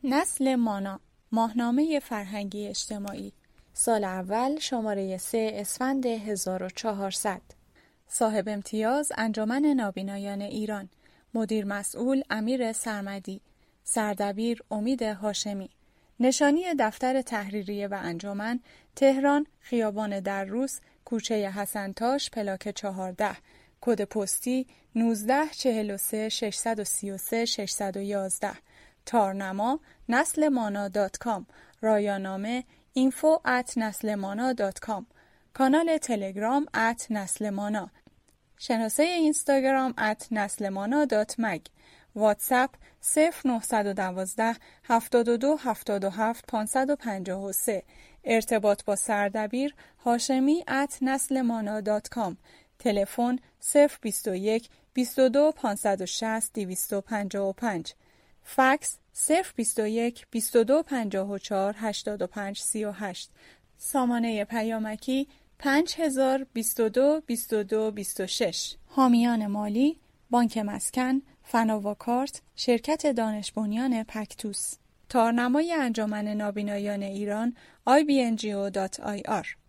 نسل مانا، ماهنامه فرهنگی اجتماعی، سال اول، شماره 3 اسفند 1400. صاحب امتیاز انجمن نابینایان ایران، مدیر مسئول امیر سرمدی، سردبیر امید هاشمی. نشانی دفتر تحریریه و انجمن، تهران، خیابان دروس، کوچه حسنتاش، پلاک 14، کد پستی 1943 633 611. تارنما نسلمانا.com. رایانامه info@naslemana.com. کانال تلگرام @نسلمانا. شناسه اینستاگرام @نسلمانا.mag. واتساپ 0912 72 77 553. ارتباط با سردبیر هاشمی @نسلمانا.com. تلفن 021 22 560 255. فکس 021 22 54 85 38. سامانه پیامکی 5022 22 26. حامیان مالی: بانک مسکن، فناواکارت، شرکت دانش بنیان پکتوس. تارنمای انجمن نابینایان ایران ibngo.ir.